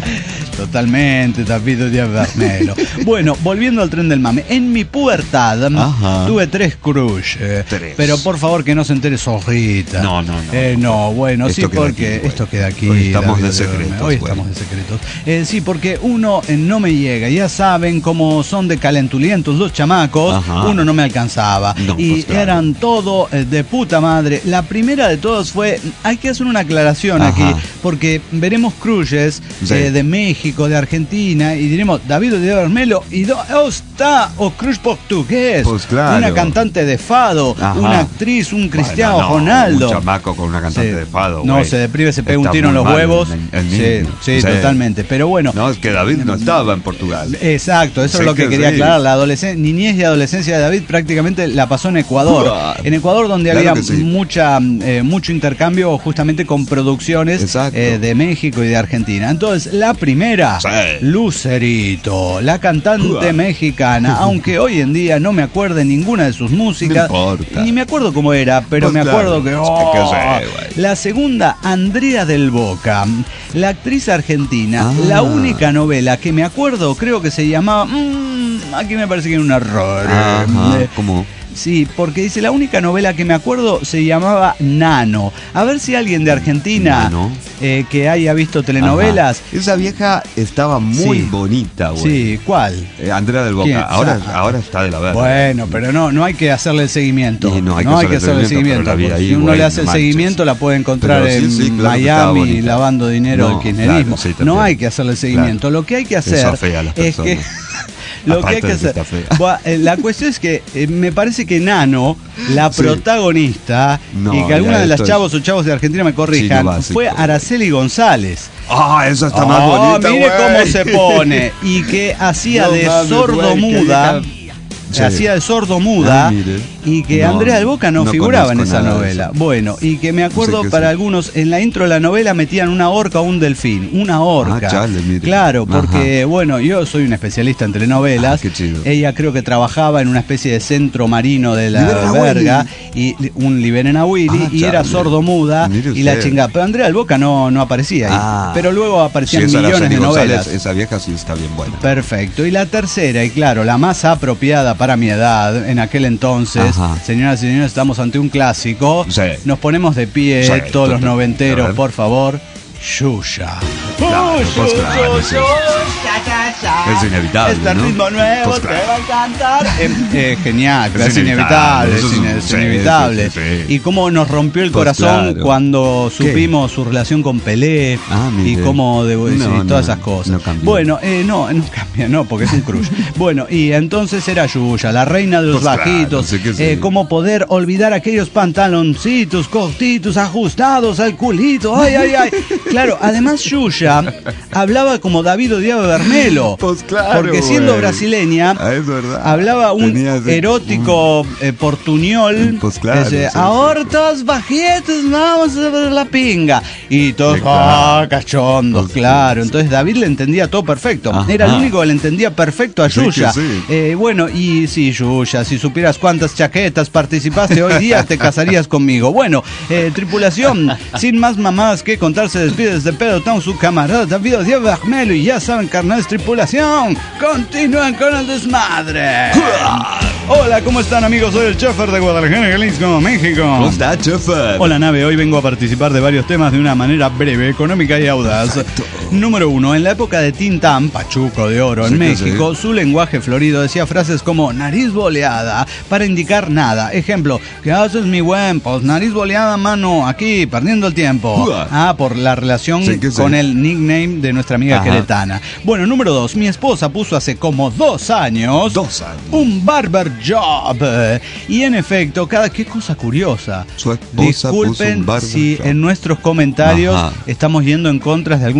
Totalmente, David Díaz Vermelo. Bueno, volviendo al tren del mame. En mi pubertad Ajá. tuve tres crush. eh, Tres. Pero por favor que no se entere Zorrita. No, no, no. Eh, no, bueno, Esto sí, queda porque aquí, güey. esto queda aquí. Hoy estamos David de Díaz Vermelo. secretos, Hoy güey. estamos de secretos. Eh, sí, porque uno eh, no me llega. Ya saben cómo son de calentulientos los chamacos. Ajá. Uno no me alcanzaba. No, y pues, claro. eran todo eh, de puta madre. La primera de todas fue. Hay que hacer una aclaración Ajá. aquí. Porque veremos crushes Sí. eh, de México, de Argentina, y diremos David Díaz Vermelo y do, oh, está o crush portugués, Pues claro. una cantante de fado, Ajá. una actriz, un Cristiano Bueno, no, Ronaldo. Un chamaco con una cantante Sí. de fado, No, güey. se deprime, se pega un Está tiro en muy los mal huevos. el- el sí, niño. sí, Sí. totalmente. Pero bueno. No, es que David no estaba en Portugal. Exacto, eso Sí es lo que, que quería sí. aclarar. La adolescen- niñez y adolescencia de David prácticamente la pasó en Ecuador. Uah. En Ecuador, donde Claro había que sí. mucha eh, mucho intercambio justamente con producciones Exacto. eh, de México y de Argentina. Entonces, la primera, Sí. Lucerito, la cantante Uah. mexicana, aunque hoy en día no me acuerdo ninguna de sus músicas. No importa. Ni me acuerdo cómo era, pero Pues me claro. acuerdo que. Es que oh, qué sé, güey. la segunda, Andrea del Boca, la actriz argentina. Ah. La única novela que me acuerdo, creo que se llamaba. Mmm, aquí me parece que hay un error. Ajá, Eh, ¿cómo? Sí, porque dice la única novela que me acuerdo se llamaba Nano. A ver si alguien de Argentina Nano. eh, que haya visto telenovelas. Ajá. Esa vieja estaba muy Sí. bonita, güey. Sí, ¿cuál? Eh, Andrea del Boca. ¿Quién? Ahora, Ah. ahora está de la verga. Bueno, pero no, no hay que hacerle el seguimiento. Y no hay que hacerle el hacerle el seguimiento, pero la vi porque ahí, si uno güey, le hace no el manches. seguimiento, la puede encontrar Pero sí, en sí, claro que estaba Miami bonita. lavando dinero No, del kirchnerismo. claro, sí, no también. hay que hacerle el seguimiento. Claro. Lo que hay que hacer Eso afea a las es que. personas. Lo que hay Aparte que de que hacer. está fea. Buah, eh, la cuestión es que eh, me parece que Nano, la Sí. protagonista, No, y que alguna ya de las esto es chavos o chavos de Argentina me corrijan, chino básico, fue güey. Araceli González. Ah, esa está Ah, más bonita, mire güey. cómo se pone. Y que hacía No de mames, sordo güey, que muda. vieja- Sí. Hacía de sordo muda. Ah, mire. y que No, Andrea del Boca no, no figuraba en conozco esa nada de novela. eso. Bueno, y que me acuerdo Sí que para sí. algunos, en la intro de la novela metían una orca o un delfín. Una orca. Ah, chale, mire. Claro, porque, Ajá. bueno, yo soy un especialista en telenovelas. Ah, qué chido. Ella creo que trabajaba en una especie de centro marino de la Liberen a verga. Y un Liberen a Willy. Ah, y era chale. sordo muda. Mire Y la usted. chingada. Pero Andrea del Boca no, no aparecía ahí. Ah. Pero luego Sí, aparecían esa millones Araceli de González, novelas. esa vieja sí está bien buena. Perfecto. Y la tercera, y claro, la más apropiada para mi edad en aquel entonces, Ajá. señoras y señores, estamos ante un clásico. Sí. Nos ponemos de pie, Sí, todos los total. A noventeros, ver. por favor. Yuya. Claro, pues claro, sí. Es inevitable, Este ¿no? ritmo nuevo Pues te claro. va a encantar. Eh, eh, genial, pero Es es inevitable, inevitable, es, eso es ine- un- es sí, inevitable. sí, sí, sí. Y cómo nos rompió el Pues corazón claro. cuando ¿Qué? supimos su relación con Pelé Ah, y mire. cómo de, No, sí, no, todas esas cosas. no cambió. Bueno, eh, no, no cambia, no, porque es un crush. Bueno, y entonces era Yuya, la reina de los Pues claro, bajitos. sí que sí. Eh, cómo poder olvidar aquellos pantaloncitos cortitos, ajustados al culito. Ay, ay, ay. Claro, además Yuya hablaba como David Díaz Vermelo. Pues claro, Porque siendo güey. brasileña, Ah, es verdad. hablaba un Tenía ese- erótico eh, portuñol. Pues claro, Ese, sí, sí. ahortos bajitos, vamos a ver la pinga. Y todos, Sí, claro. ah, cachondos, Pues, claro. sí. Entonces David le entendía todo perfecto. Ajá. Era el único que le entendía perfecto a Sí que Yuya. sí. Eh, bueno, y sí, Yuya, si supieras cuántas chaquetas participaste hoy día, te casarías conmigo. Bueno, eh, tripulación, sin más mamadas que contar, se despide desde Pedro Town su camarada David Díaz Vermelo. Y ya saben, carnales, tripulación, continúen con el desmadre. Hola, ¿cómo están, amigos? Soy el chofer de Guadalajara, Jalisco, México. ¿Cómo está, chofer? Hola, nave. Hoy vengo a participar de varios temas de una manera breve, económica y audaz. Número uno. En la época de Tintán, Pachuco de Oro, en Sí que México, su lenguaje florido decía frases como nariz boleada para indicar nada. Ejemplo, ¿qué haces, mi buen? Pues nariz boleada, mano, aquí, perdiendo el tiempo. Uah. Ah, por la relación Sí que sí. con el nickname de nuestra amiga Ajá. queretana. Bueno, número dos. Mi esposa puso hace como dos años... Dos años. Un barber job. Y en efecto, cada qué cosa curiosa. Su esposa puso Disculpen un barber si job. en nuestros comentarios Ajá. estamos yendo en contra de algunos negocios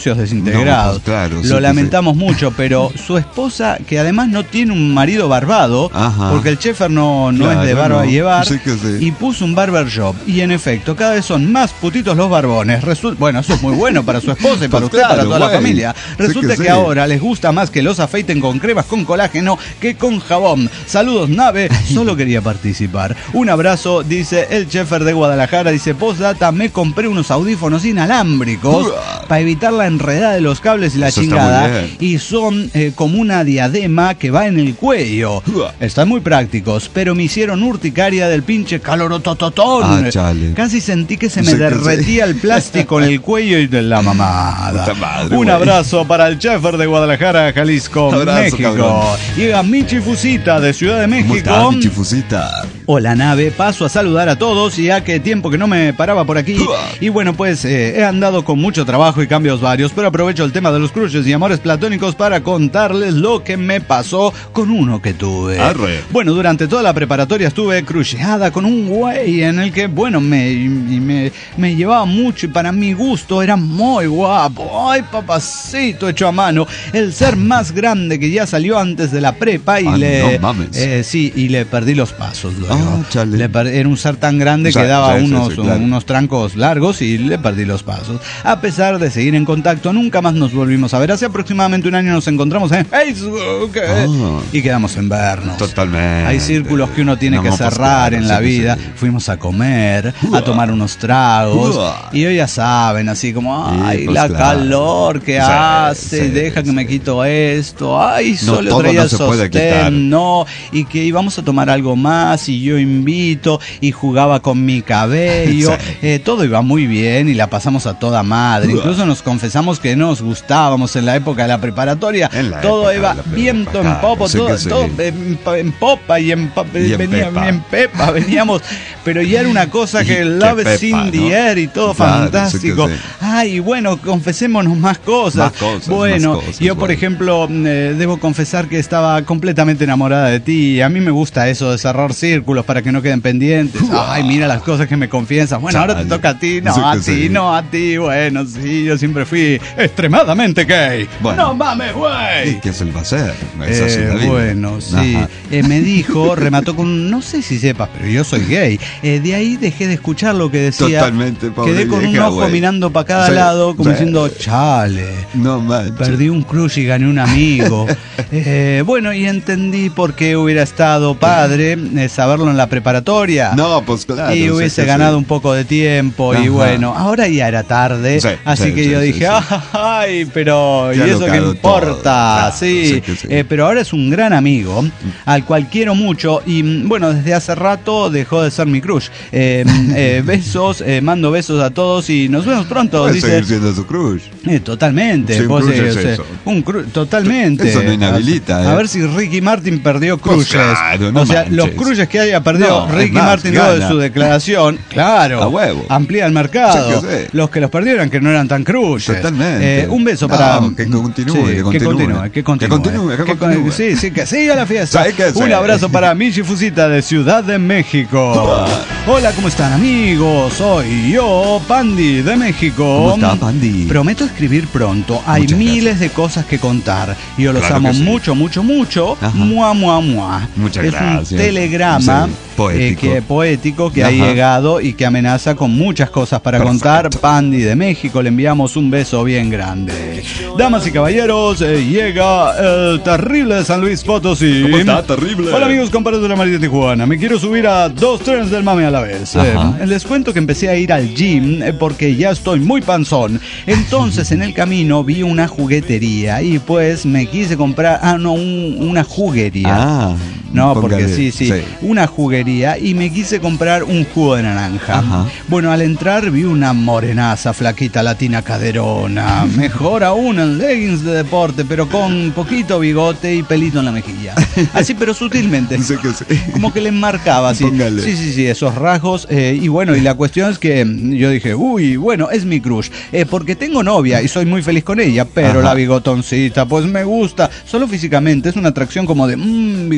negocios desintegrados. No, pues claro, Lo sí, lamentamos sí. mucho, pero su esposa, que además no tiene un marido barbado, Ajá. porque el Sheffer no, no claro, es de barba no. llevar, Sí que sí. y puso un barber shop. Y en efecto, cada vez son más putitos los barbones. Resul- bueno, eso es muy bueno para su esposa y para Pues usted, claro, para toda güey. la familia. Resulta Sí que que, sí. ahora les gusta más que los afeiten con cremas con colágeno que con jabón. Saludos, nave. Solo quería participar. Un abrazo, dice el Sheffer de Guadalajara. Dice, postdata, me compré unos audífonos inalámbricos para evitar la enredada de los cables y la Eso está chingada. muy bien. Y son eh, como una diadema que va en el cuello. Están muy prácticos, pero me hicieron urticaria del pinche calorotototón. Ah, chale. Casi sentí que se me Sí que derretía sí. el plástico en el cuello y de la mamada. Puta madre, Un güey. abrazo para el Sheffer de Guadalajara, Jalisco, Abrazo, México. cabrón. Llega Michi Fusita de Ciudad de ¿Cómo México. estás, mi chifusita? Hola, nave, paso a saludar a todos y ya que tiempo que no me paraba por aquí. Y bueno, pues eh, he andado con mucho trabajo y cambios varios, pero aprovecho el tema de los crushes y amores platónicos para contarles lo que me pasó con uno que tuve. Arre. Bueno, durante toda la preparatoria estuve crusheada con un güey en el que, bueno, me, y me, me llevaba mucho y para mi gusto era muy guapo. Ay, papacito hecho a mano. El ser más grande que ya salió antes de la prepa y Ah, le... no mames. eh, sí, y le perdí los pasos luego. Ah, chale. Le per- era un ser tan grande O sea, que daba sí, sí, unos, sí, claro. unos trancos largos y le perdí los pasos. A pesar de seguir en contacto, nunca más nos volvimos a ver. Hace aproximadamente un año nos encontramos en Facebook eh, Ah. y quedamos en vernos. Totalmente. Hay círculos que uno tiene No, que pues cerrar claro, en sí la que vida. sí. Fuimos a comer, a tomar unos tragos. Uah. Y hoy ya saben, así como, ay, Sí, pues la claro. calor que Sí, hace, sí, deja que sí. me quito esto. Ay, No, solo todo traía no el se puede quitar. sostén, no. Y que íbamos a tomar algo más y yo invito y jugaba con mi cabello. Sí. Eh, todo iba muy bien y la pasamos a toda madre. Uah. Incluso nos confesamos que nos gustábamos en la época de la preparatoria. En la Todo época iba de la prepa, viento en claro, popo, sí todo, que sí. todo en, en popa y en, pa- Y en venía- pepa. en pepa, veníamos, pero ya era una cosa que Y el qué love pepa, in the ¿no? air y todo Claro, fantástico. sí que sí. Ay, bueno, confesémonos más cosas. Más cosas, bueno, más cosas, yo por bueno. ejemplo, eh, debo confesar que estaba completamente enamorada de ti. A mí me gusta eso de cerrar círculos para que no queden pendientes. Ay, mira las cosas que me confiesas. Bueno, ahora te Chale. toca a ti. No, Sí que a ti, sí. no, a ti. Bueno, sí, yo siempre fui extremadamente gay. Bueno. No mames, güey. ¿Y qué se le va a hacer? Es así Eh, la vida. bueno, sí. Ajá. Eh, me dijo, remató con, no sé si sepas, pero yo soy gay. Eh, de ahí dejé de escuchar lo que decía. Totalmente, pobre Quedé con vieja, un ojo güey. mirando para cada Sí, lado, como sí. diciendo, chale. No manches. Perdí un crush y gané un amigo. Eh, bueno, y entendí por qué hubiera estado padre eh, saberlo en la preparatoria. No, pues claro. Y o sea hubiese que ganado sí. un poco de tiempo. Y Ajá. bueno, ahora ya era tarde. Sí, así sí, que sí, yo sí, dije, sí. ay, pero Ya ¿y lo eso qué cagó importa? todo. Claro, sí, sí que sí. Eh, pero ahora es un gran amigo al cual quiero mucho. Y mm, bueno, desde hace rato dejó de ser mi crush. Eh, eh, besos, eh, mando besos a todos y nos vemos pronto. Puede Dice, seguir siendo su crush. eh, totalmente. Sí, un Vos, crush eh, es o sea, eso. un cru- totalmente. Eso no inhabilita, A, ¿eh? a ver si Ricky Martin perdió Pues crushes. claro, no o sea, manches. los crushes que haya perdido No, es Ricky más, Martin luego de gana. su declaración, claro, A huevo. amplía el mercado. Sí que sí. Los que los perdieron que no eran tan crushes. Totalmente. Eh, un beso No, para que continúe, Sí, que continúe. que continúe, que continúe, Que continúe, que con- continúe. Sí, sí, que siga la fiesta. Sí, que sí. Un abrazo para Michi Fusita de Ciudad de México. Hola, ¿cómo están, amigos? Soy yo, Pandi de México. ¿Cómo está, Pandi? Prometo escribir pronto. Hay Muchas miles gracias. de cosas que contar. Y yo los Claro amo que sí. mucho, mucho, mucho. Ajá. Mua, mua, mua. Muchas es gracias. un telegrama Sí, poético. eh, que, poético que ha Ajá. llegado y que amenaza con muchas cosas para Perfecto. contar. Pandi de México, le enviamos un beso bien grande. Damas y caballeros, eh, llega el terrible de San Luis Potosí. ¿Cómo está, terrible? Hola amigos, compadres de la Marina de Tijuana. Me quiero subir a dos trenes del mame a la vez. Ajá. Eh, les cuento que empecé a ir al gym eh, porque ya estoy muy panzón. Entonces en el camino vi una juguetería y pues me quise comprar, ah no, un- una juguería. Ah, No, porque póngale, sí, sí, una juguería y me quise comprar un jugo de naranja. Ajá. Bueno, al entrar vi una morenaza, flaquita, latina, caderona. Mejor aún en leggings de deporte, pero con poquito bigote y pelito en la mejilla. Así, pero sutilmente. Sé que sí. Como que le marcaba así. Póngale. Sí, sí, sí, esos rasgos. eh, y bueno, y la cuestión es que mm, yo dije, uy, bueno, es mi crush. Eh, porque tengo novia y soy muy feliz con ella, pero Ajá. la bigotoncita, pues me gusta. Solo físicamente, es una atracción como de, mmm, bigotitos me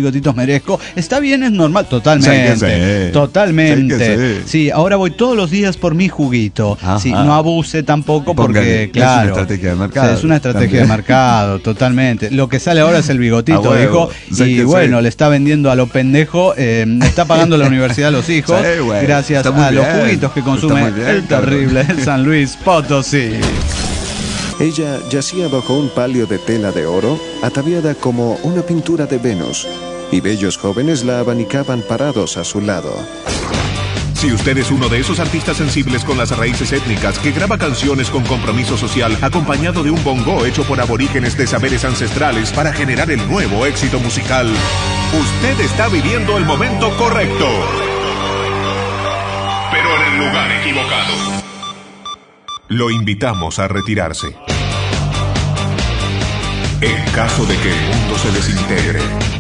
merezco. Está bien, es normal, totalmente. Sí que sí. Totalmente. Sí que sí. Sí, ahora voy todos los días por mi juguito. Ajá. Sí, no abuse tampoco porque, Póngale, claro. es una estrategia de mercado. Es una estrategia también. de mercado, totalmente. Lo que sale ahora es el bigotito, A dijo. huevo. Sí Y que bueno, sí. le está vendiendo a lo pendejo, eh, está pagando la universidad a los hijos, Sí, güey. gracias Está muy a los bien. juguitos que Está consume muy bien, el cabrón. terrible San Luis Potosí. Ella yacía bajo un palio de tela de oro, ataviada como una pintura de Venus, y bellos jóvenes la abanicaban parados a su lado. Si usted es uno de esos artistas sensibles con las raíces étnicas que graba canciones con compromiso social acompañado de un bongo hecho por aborígenes de saberes ancestrales para generar el nuevo éxito musical, usted está viviendo el momento correcto, pero en el lugar equivocado. Lo invitamos a retirarse. En caso de que el mundo se desintegre.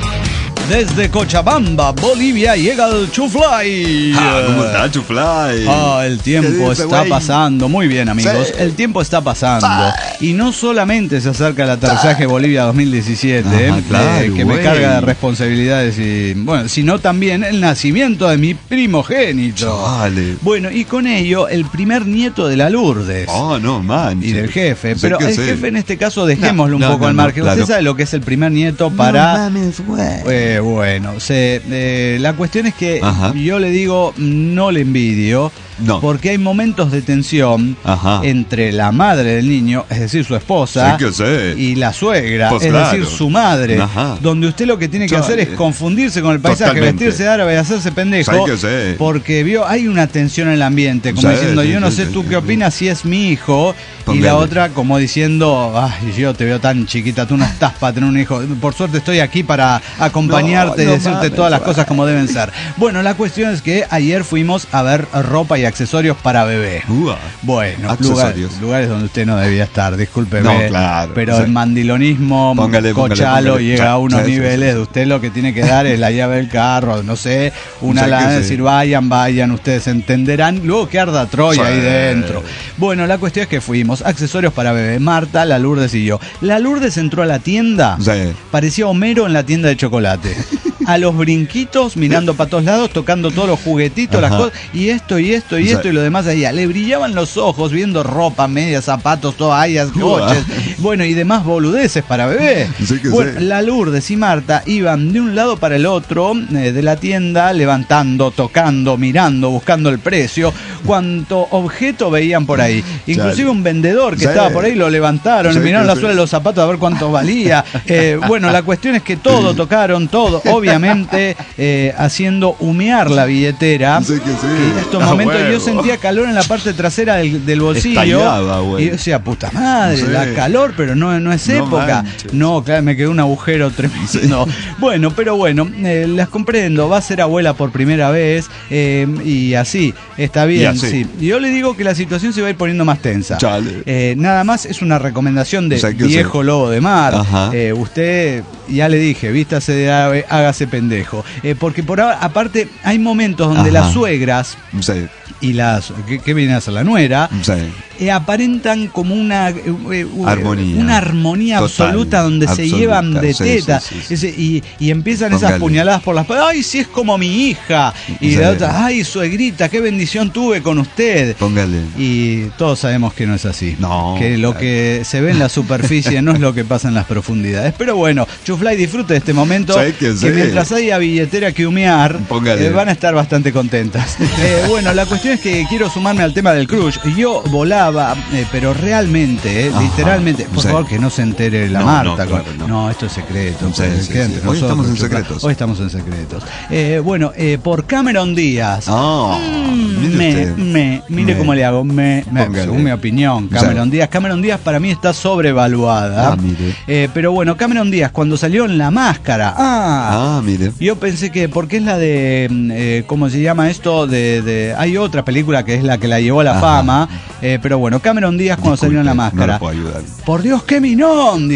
Desde Cochabamba, Bolivia, llega el Chuflay. Ah, ¿cómo está, Chuflay? Ah, el tiempo ¿Qué dice, está güey? pasando. Muy bien, amigos. Sí. El tiempo está pasando. Y no solamente se acerca el aterrizaje Bolivia dos mil diecisiete, Ajá, eh, claro, que me güey. carga de responsabilidades, y bueno, sino también el nacimiento de mi primogénito. Chale. Bueno, y con ello, el primer nieto de la Lourdes. Oh, no, man. Y del jefe, Sí pero que el sí. jefe en este caso dejémoslo No, un no, poco al no, margen. claro. Usted sabe lo que es el primer nieto para... No mames, güey. Eh, bueno, se, eh, la cuestión es que Ajá. yo le digo, no le envidio, No. porque hay momentos de tensión Ajá. entre la madre del niño, es decir, su esposa, Sí que sí. y la suegra, Pues es claro. decir, su madre, Ajá. donde usted lo que tiene que Chale. hacer es confundirse con el paisaje, Totalmente. vestirse de árabe y hacerse pendejo, Sí que sí. porque vio, hay una tensión en el ambiente, como Sí, diciendo, sí, yo no sí, sé sí, tú sí, qué sí. opinas si es mi hijo, y Póngale. la otra como diciendo, ay, yo te veo tan chiquita, tú no estás para tener un hijo, por suerte estoy aquí para acompañarte No, y no decirte mames, todas las güey. cosas como deben ser. Bueno, la cuestión es que ayer fuimos a ver ropa y accesorios para bebé. Ua. Bueno, Accesorios. lugares, lugares donde usted no debía estar, discúlpeme. No, claro, pero sí. el mandilonismo Póngale, póngale, cochalo póngale. llega a Sí, unos sí, sí, niveles. sí. Usted lo que tiene que dar es la llave del carro, no sé, una Sí que lana de sí. decir vayan, vayan, ustedes entenderán. Luego que arda Troya Sí. ahí dentro. Bueno, la cuestión es que fuimos, accesorios para bebé, Marta, la Lourdes y yo. La Lourdes entró a la tienda, Sí. parecía Homero en la tienda de chocolate. A los brinquitos, mirando para todos lados, tocando todos los juguetitos, las Ajá. cosas, y esto, y esto, y Sí. esto, y lo demás allá. Le brillaban los ojos viendo ropa, medias, zapatos, toallas, coches, bueno, y demás boludeces para bebé. Sí que Bueno, sí. la Lourdes y Marta iban de un lado para el otro eh, de la tienda, levantando, tocando, mirando, buscando el precio, cuanto objeto veían por ahí. Inclusive Chale. un vendedor que Sí. estaba por ahí lo levantaron, Sí miraron que la sí. suela de los zapatos a ver cuánto valía. Eh, bueno, la cuestión es que todo tocaron, todo, obviamente eh, haciendo humear la billetera. Sí que sí. Y en estos Ah, momentos yo huevo. sentía calor en la parte trasera del, del bolsillo. Estallaba, güey. Y yo decía, puta madre, Sí. la calor, pero no, no es No época. manches. No, claro, me quedó un agujero tremendo. Bueno, pero bueno, eh, las comprendo. Va a ser abuela por primera vez eh, y así, está bien. Y así. Sí. Y yo le digo que la situación se va a ir poniendo más tensa. Chale. Eh, nada más es una recomendación de O sea que viejo sí. lobo de mar. Ajá. Eh, usted, ya le dije, vístase de ave, hágase pendejo. Eh, porque por ahora, aparte, hay momentos donde Ajá. las suegras Sí. y las que, que viene a ser la nuera Sí. eh, aparentan como una eh, eh, Armonía. una armonía Total, absoluta donde se absoluta, llevan de sí, teta sí, sí, sí. Ese- y, y empiezan esas Póngale. puñaladas por las espalda. Ay, si es como mi hija. Y Sí. la otra, ay, suegrita, qué bendición tuve con usted. Póngale. Y todos sabemos que no es así. No, Que lo claro. que se ve en la superficie no es lo que pasa en las profundidades. Pero bueno, Chuflay, disfrute de este momento. Sí, que sí. mientras haya billetera que humear, Póngale. eh, van a estar bastante contentas. Eh, bueno, la cuestión es que quiero sumarme al tema del crush. Yo volaba, eh, pero realmente, eh, Ajá. literalmente, por Sí. favor que no se entere la No, Marta. no, con- claro, no. esto es secreto. Sí, pues, sí, queda sí. entre Hoy nosotros, estamos en Chuflay. secretos. Hoy estamos en secretos. Eh, bueno, eh, por Cameron Díaz. Oh, Mm, mire me, usted. me, mire Me. cómo le hago, me, me, Póngale. según mi opinión, Cameron Sí. Díaz. Cameron Díaz para mí está sobrevaluada. Ah, mire. Eh, pero bueno, Cameron Díaz cuando salió en La Máscara, ah, Ah, mire. yo pensé que, porque es la de, mm, eh, ¿cómo se llama esto? De, de, hay otra película que es la que la llevó a la Ajá. fama, eh, pero bueno, Cameron Díaz cuando salió en La Disculpe, Máscara. No lo puedo ayudar. Por Dios, qué minón, dice.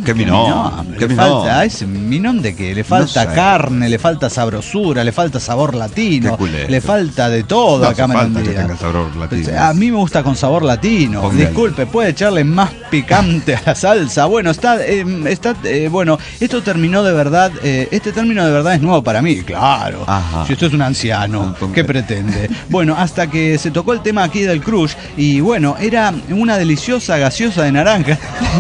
¿Qué minón? ¿Qué minón? Falta, ¿es minón de qué? Le falta no sé. carne, le falta sabrosura, le falta sabor latino, le falta de todo no a Cameron Díaz. Que tenga sabor latino. A mí me gusta con sabor latino. Póngale. Disculpe, ¿puede echarle más picante a la salsa? Bueno, está, eh, está eh, bueno, esto terminó de verdad, eh, este término de verdad es nuevo para mí, claro. Ajá. Si usted es un anciano, Póngale. ¿qué pretende? Bueno, hasta que se tocó el tema aquí del crush, y bueno, era una deliciosa gaseosa de naranja.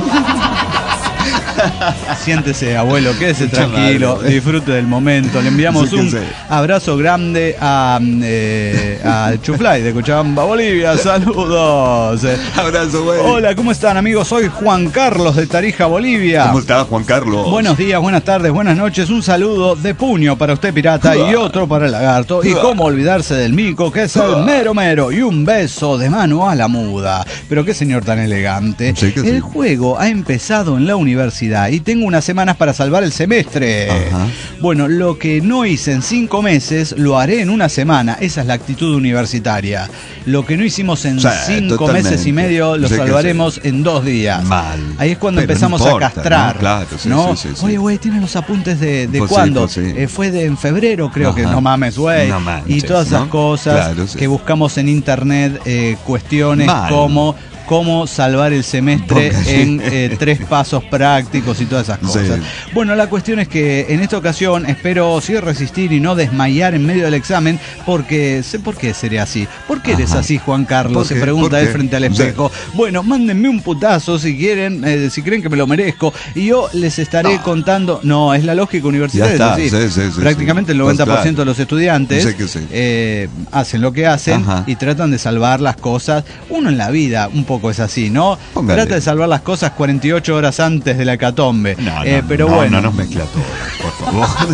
Siéntese, abuelo, quédese Mucha tranquilo, madre. Disfrute del momento. Le enviamos un abrazo grande a, eh, a Chuflay de Cochabamba, Bolivia. Saludos. Abrazo, güey. Hola, ¿cómo están, amigos? Soy Juan Carlos de Tarija, Bolivia. ¿Cómo está, Juan Carlos? Buenos días, buenas tardes, buenas noches. Un saludo de puño para usted, pirata, y otro para el lagarto. Y cómo olvidarse del mico, que es el mero mero. Y un beso de mano a la muda. Pero qué señor tan elegante. Sí, el sí. juego ha empezado en la universidad y tengo unas semanas para salvar el semestre. Ajá. Bueno, lo que no hice en cinco meses lo haré en una semana. Esa es la actitud universitaria. Lo que no hicimos en sí, cinco totalmente. meses y medio lo sí, salvaremos sí. en dos días. Mal. Ahí es cuando Pero empezamos no importa, a castrar. ¿no? Claro, sí, ¿no? Sí, sí, sí. Oye, güey, ¿tienes los apuntes de, de pues cuándo? Sí, pues sí. eh, fue de en febrero, creo Ajá. que. No mames, güey. No y todas esas ¿no? cosas claro, sí. que buscamos en internet, eh, cuestiones Mal. como... cómo salvar el semestre en eh, tres pasos prácticos y todas esas cosas. Sí. Bueno, la cuestión es que en esta ocasión espero sí resistir y no desmayar en medio del examen, porque sé por qué sería así. ¿Por qué eres Ajá. así, Juan Carlos? Se pregunta él frente al espejo. Sí. Bueno, mándenme un putazo si quieren, eh, si creen que me lo merezco, y yo les estaré no. contando. No, es la lógica universitaria. Sí. Sí, sí, sí, Prácticamente sí. el noventa por ciento pues claro. de los estudiantes sí que sí. Eh, hacen lo que hacen Ajá. y tratan de salvar las cosas. Uno en la vida, un poco es así, ¿no? Póngale. Trata de salvar las cosas cuarenta y ocho horas antes de la hecatombe. No, no, eh, pero no, bueno. No nos mezcla todo, por favor.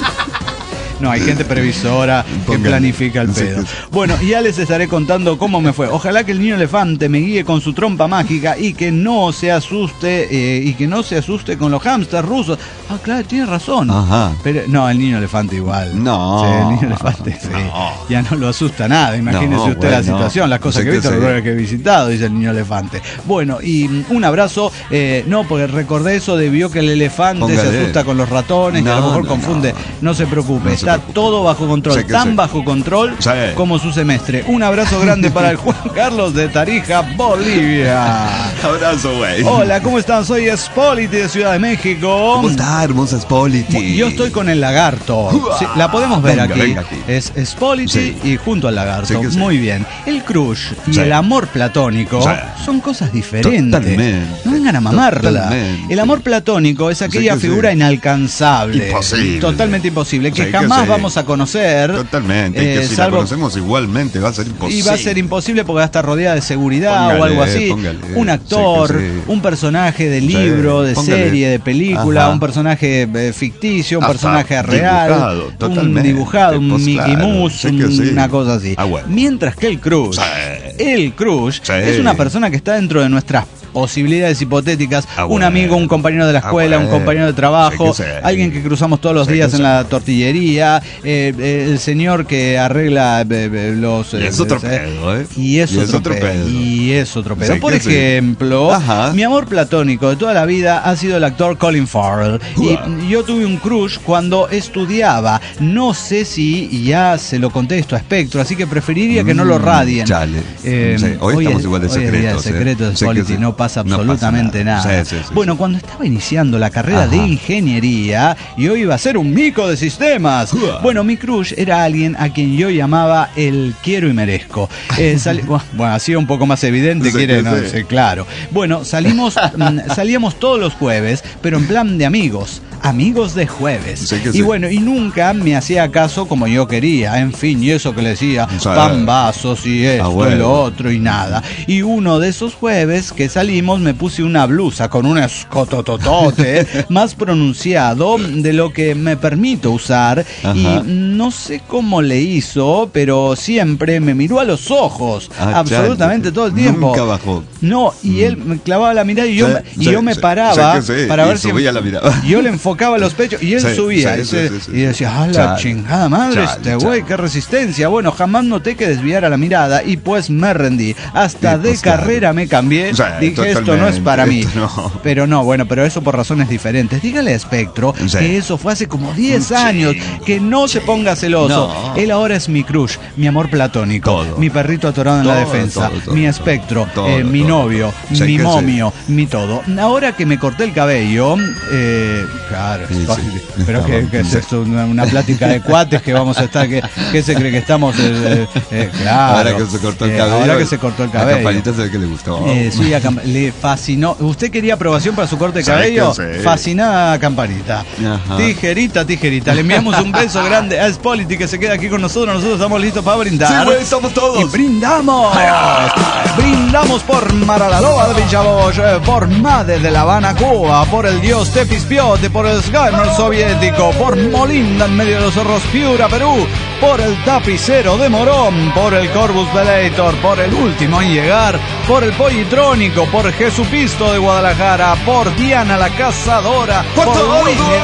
No, hay gente previsora que planifica el pedo. Bueno, ya les estaré contando cómo me fue. Ojalá que el niño elefante me guíe con su trompa mágica y que no se asuste eh, y que no se asuste con los hámsters rusos. Ah, claro, tiene razón. Ajá. Pero no, el niño elefante igual. No. Sí, el niño elefante sí. no. Ya no lo asusta nada. Imagínese no, usted bueno, la situación, las cosas no sé que he visto, los lugares que he visitado, dice el niño elefante. Bueno, y un abrazo. Eh, no, porque recordé eso de vio que el elefante Póngale. se asusta con los ratones no, y a lo mejor no, confunde. No, no se preocupe. No se Está todo bajo control, tan sí. bajo control sí. como su semestre. Un abrazo grande para el Juan Carlos de Tarija, Bolivia. Abrazo, güey. Hola, ¿cómo están? Soy Spolity de Ciudad de México. ¿Cómo está, hermosa Spolity? Yo estoy con el lagarto. Sí, la podemos ver venga, aquí. Venga aquí. Es Spolity sí. y junto al lagarto. Sí Muy sí. bien. El crush y sí. el amor platónico sí. son cosas diferentes. Totalmente. No vengan a mamarla. Totalmente. El amor platónico es aquella sí figura sí. inalcanzable. Imposible. Totalmente imposible. Que sí jamás que sí. vamos a conocer. Totalmente. Eh, que si salvo, la conocemos igualmente va a ser imposible. Y va a ser imposible porque va a estar rodeada de seguridad póngale, o algo así. Póngale, un actor, sí, sí. un personaje de libro, sí, de póngale. serie, de película, Ajá. un personaje eh, ficticio, un Ajá. personaje real, dibujado, un dibujado, un pues Mickey claro, Mouse, un, sí. una cosa así. Ah, bueno. Mientras que el crush, sí. el crush sí. es una persona que está dentro de nuestras posibilidades hipotéticas, ah, un bueno. amigo, un compañero de la escuela, ah, bueno. un compañero de trabajo, sí, alguien que cruzamos todos los sí, días en la tortillería, eh, eh, el señor que arregla eh, los... Y es otro pedo, ¿eh? Y es, y otro, es otro pedo. pedo. Y es otro pedo. Sí, Por ejemplo, sí. mi amor platónico de toda la vida ha sido el actor Colin Farrell. Uh-huh. Y yo tuve un crush cuando estudiaba. No sé si ya se lo contesto a Espectro, así que preferiría que no lo radien. Chale. Eh, sí. Hoy, hoy estamos es, igual de secretos. El secreto ¿eh? de Spolity, sí no pasa absolutamente no pasa nada. nada. Sí, sí, sí, bueno, sí. cuando estaba iniciando la carrera Ajá. de ingeniería, yo iba a ser un mico de sistemas. Uh-huh. Bueno, mi crush era alguien a quien yo llamaba el quiero y merezco. Eh, sali- bueno, así un poco más evidente, sí, quiere, no, sí, claro. Bueno, salimos, salíamos todos los jueves, pero en plan de amigos. Amigos de jueves. Sí y sí. bueno, y nunca me hacía caso como yo quería. En fin, y eso que le decía, o sea, pambazos y esto ah, bueno. y lo otro y nada. Y uno de esos jueves que salimos me puse una blusa con un escotototote más pronunciado de lo que me permito usar. Ajá. Y no sé cómo le hizo, pero siempre me miró a los ojos. Ah, absolutamente chale. todo el tiempo. Nunca bajó. No, y mm. él me clavaba la mirada y yo, sí, y sí, yo me paraba sí, sí. para y ver si... la mirada. Yo le enfocaba sofocaba los pechos y él Sí, subía sí, y, sí, se- sí, sí, y decía, ¡ah, la Chale. chingada madre! Chale, este güey, chale. qué resistencia. Bueno, jamás noté que desviara la mirada y pues me rendí. Hasta Sí, de pues, claro. carrera me cambié. O sea, Dije, esto no es totalmente, para mí. esto no. Pero no, bueno, pero eso por razones diferentes. Dígale a Espectro Sí. que eso fue hace como diez Sí, años. Que no se ponga celoso. No. Él ahora es mi crush, mi amor platónico, Todo. mi perrito atorado en la Todo, defensa, todo, todo, mi todo. Espectro, Todo, eh, mi todo. novio, Sí, mi que sí. momio, mi todo. Ahora que me corté el cabello, eh, claro, Sí, ay, sí. pero que, que es esto, una, una plática de cuates que vamos a estar, que, que se cree que estamos, eh, eh, claro. Ahora que se cortó el Eh, cabello. ahora que se cortó el A cabello. Campanita se ve que le gustó. Eh, sí, a Camp- le fascinó. ¿Usted quería aprobación para su corte de ¿Sabe cabello? que sí? Fascinada a Campanita. Ajá. Tijerita, tijerita. Le enviamos un beso grande a Spolity que se queda aquí con nosotros. Nosotros estamos listos para brindar. Sí, güey, estamos todos. Y brindamos. Brindamos por Maralaloa de Villavoz, eh, por Made de La Habana, Cuba, por el dios Tepispiote, por el Skymer soviético, por Molinda en medio de los cerros Piura, Perú, por el tapicero de Morón, por el Corvus Velator, por el último en llegar, por el Pollitrónico, por Jesupisto de Guadalajara, por Diana la Cazadora, por Whitney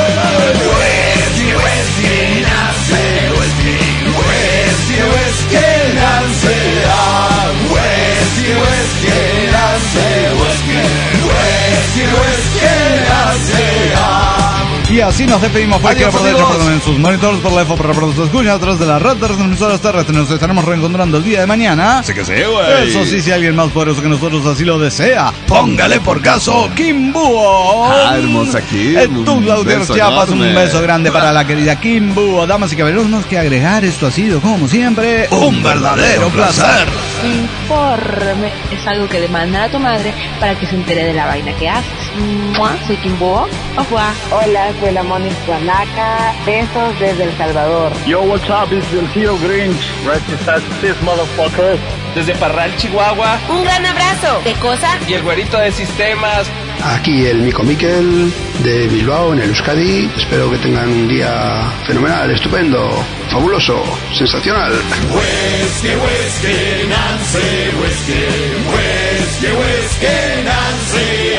Y así nos despedimos. Fue Adiós, por amigos. dentro, en sus monitores, por la F, por reproductos de escucha, a través de la red de transmisoras terrestres. Nos estaremos reencontrando el día de mañana. Sí que sí, güey. Eso sí, si alguien más poderoso que nosotros así lo desea, póngale por caso Kim Búho. Ah, hermosa Kim, En tu un Laudier beso Chiapas, un enorme. beso grande para la querida Kim Búho. Damas y caballeros, más que agregar, esto ha sido, como siempre, un verdadero placer. Informe es algo que demanda a tu madre para que se entere de la vaina que haces. Mua, soy Kimbo. Opa. Hola, soy la Moni Juanaca. Besos desde El Salvador. Yo, what's up? It's el tío Grinch. Right this motherfuckers. Desde Parral, Chihuahua. Un gran abrazo. ¿De cosa? Y el güerito de sistemas. Aquí el Mico Miquel de Bilbao en el Euskadi. Espero que tengan un día fenomenal, estupendo, fabuloso, sensacional. Whisky, whisky, Nancy, whisky, whisky, whisky, Nancy.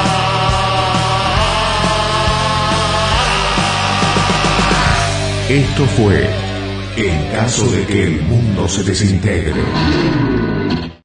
Esto fue En caso de que el mundo se desintegre.